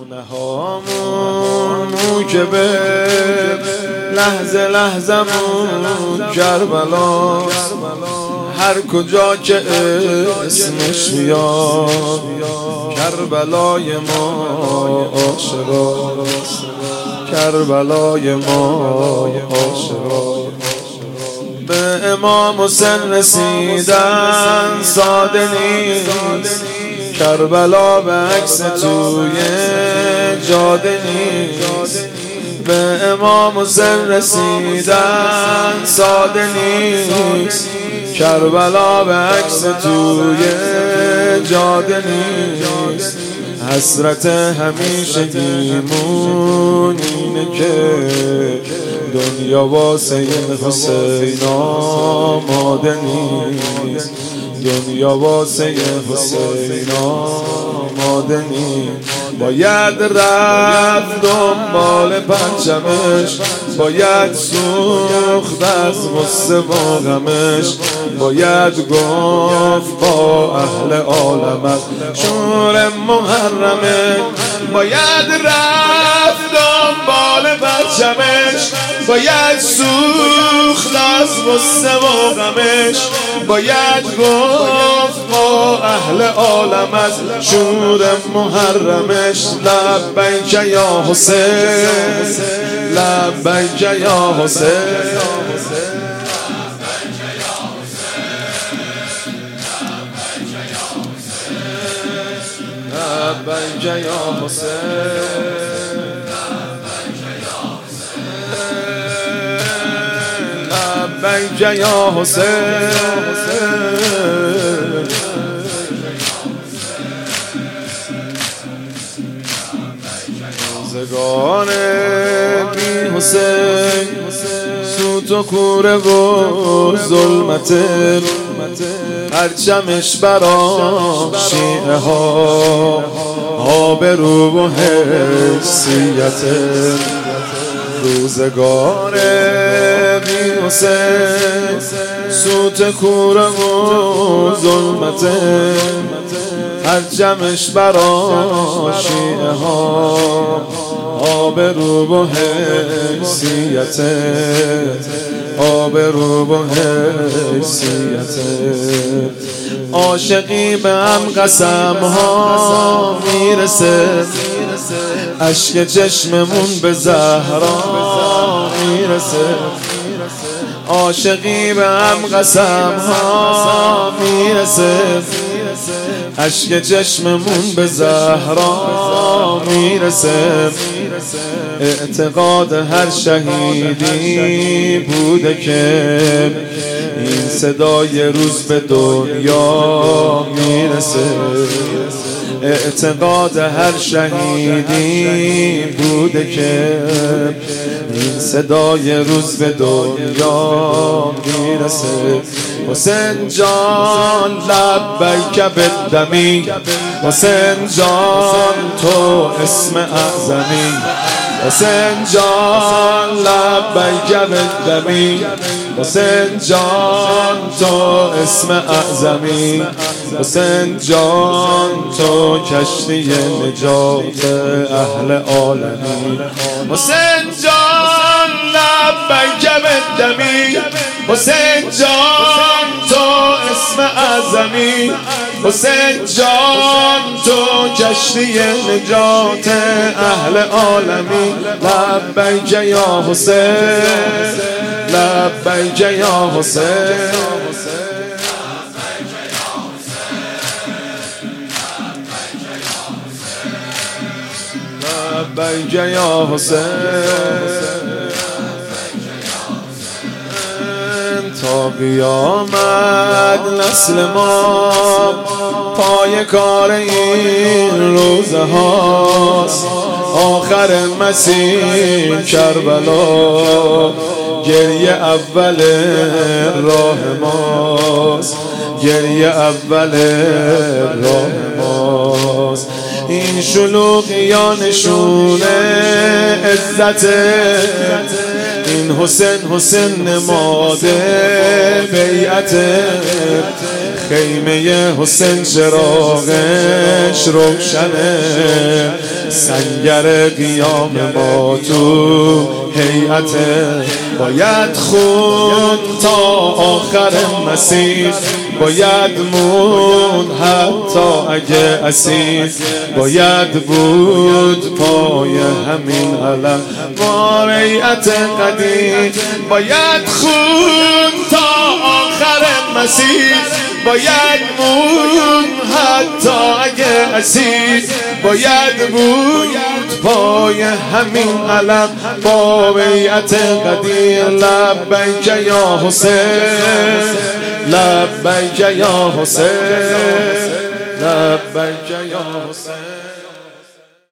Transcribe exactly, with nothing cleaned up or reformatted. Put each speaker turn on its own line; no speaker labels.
خونه هامون که به لحظه لحظمون کربلاست، هر کجا که اسمش بیاد کربلای ما عاشقاست، کربلای ما عاشقاست. به امام حسین رسیدن ساده نیست، کربلا به عکس توی جاده نیست. به امام حسین رسیدن ساده نیست، کربلا به عکس توی جاده نیست. حسرت همیشگیمون اینه که دنیا واسه حسین آماده نیست، دنیا واسه حسین آماده نیست. باید رفت دنبال پرچمش، باید سوخت از غصه و غمش، باید گفت با اهل عالمت شور محرمه. باید رفت دنبال پرچمش، باید سوخت از غصه و غمش، باید گفت با اهل عالمت شور محرمش. لبیک یا حسین، لبیک یا حسین، لبیک یا حسین، لبیک یا حسین. روزگار بی حسین سوت و کوره و ظلمت، پرچمش برا شیعه ها آبرو و حیثیت. روزگار بی حسین سوت کوره و ظلمت، پرچمش برا شیعه ها آبرو و حیثیت، آبرو و حیثیت. عاشقی به هم قسم ها میرسه، اشک چشممون به زهرا میرسه. عاشقی به هم قسم ها میرسه، اشک چشممون به زهرا میرسه. اعتقاد هر شهیدی بوده که این صدای روز به دنیا میرسه. اعتقاد هر شهیدی بوده که این صدای روز به دنیا میرسه. حسین جان لبیک بالدمی، حسین جان تو اسم اعظمی. حسین جان لبیک بالدمی، حسین جان تو اسم اعظمی. حسین جان تو کشتی نجات اهل عالمی. حسین جان لبیک بالدمی، حسین جان تو اسم اعظمی. حسین جان تو کشتی نجات اهل عالمی. لبیک یا حسین، لبیک یا حسین، لبیک یا حسین. تا قیامت نسل ما پای کار این روزه هاست. آخر مسیر کربلا گریه اول راه ماست، گریه اول راه ماست. این شلوغیا نشونه عزته، این حسین حسین نماده بیعته. خیمه حسین چراغش روشنه، سنگر قیام ما تو هیئته. باید خون تا آخر مسیر، باید مون حتی اگه اسیر، باید بود پای همین علم ما هیئت قدیر. باید خون تا آخر مسیر، باید مون حتی اگه اسیر، باید بود پای همین علم با بیعت قدیر. لبیک یا حسین، لبیک یا حسین، لبیک یا حسین.